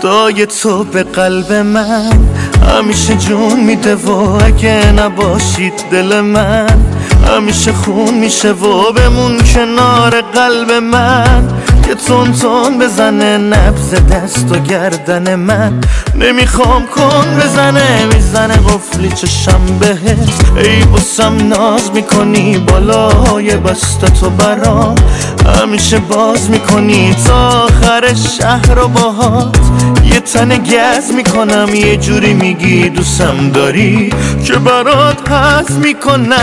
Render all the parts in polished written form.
صدای تو به قلب من همیشه جون میده و اگه نباشید دل من همیشه خون میشه و بمون کنار قلب من که تون تون بزنه نبض دست و گردن من نمیخوام کن بزنه میزنه قفلی چشم بهت ای بسم ناز میکنی بالای بستتو برام همیشه باز میکنی تا آخر شهر و باهات یه تن گز میکنم یه جوری میگی دوستم داری که برات هضم میکنم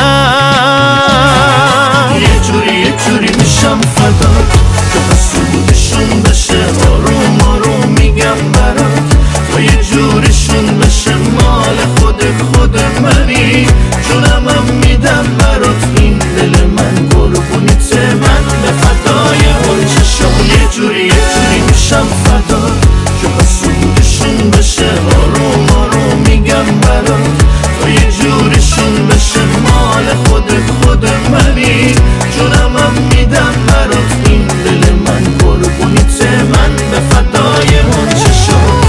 یه جوری میشم فدا که حسودشون بشه آروم آروم میگم برات و یه جوریشون بشه مال خود منی جونم هم میدم برات این دل من قربونیت من به فدای اون چشم یه جوری میشم فدا که حسودشون بشه آروم آروم میگم برات و یه جوریشون بشه مال خود منی جونم هم میدم برات این دل من قربونیت من به فدای اون چشم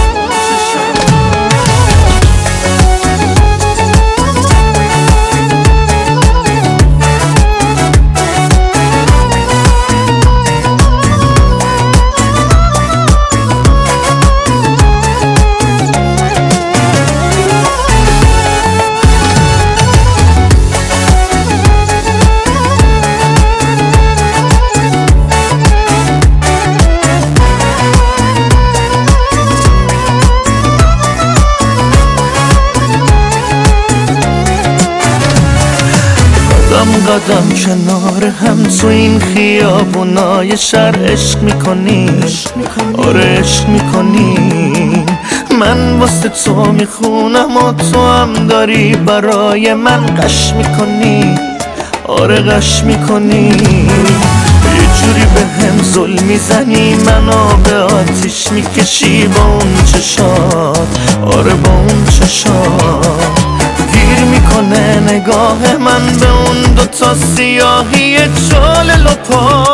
قدم کنار هم تو این خیابونای شهر عشق میکنی آره عشق میکنی من واسه تو میخونم و تو هم داری برای من قش میکنی آره قش میکنی یه جوری به هم ظلم میزنی منو به آتیش میکشی با اون چشات آره با اون چشات گیر میکنه نگاه من به اون دوتا سیاهی چال لپا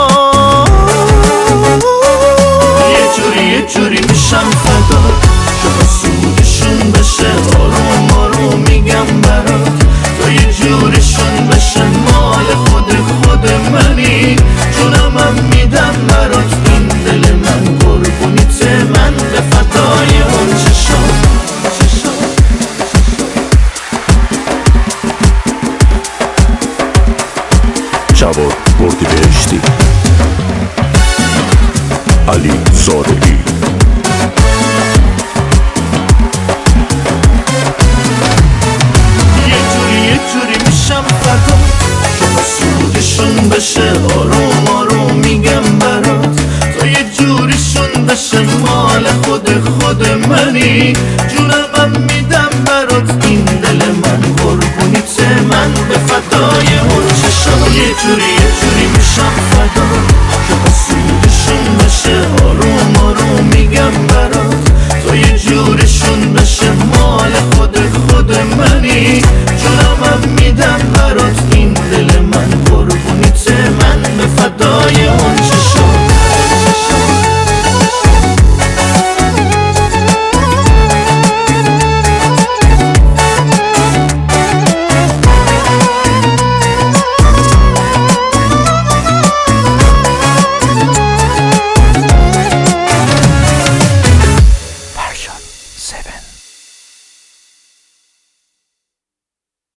یه جوری میشم فدا که حسودشون بشه آروم آروم میگم برات تو یه جوریشون بشه مال خود منی جونم هم میدم برات این دل من قربونیت من به فدای اون چشم جواد اردیبهشتی علی زارعی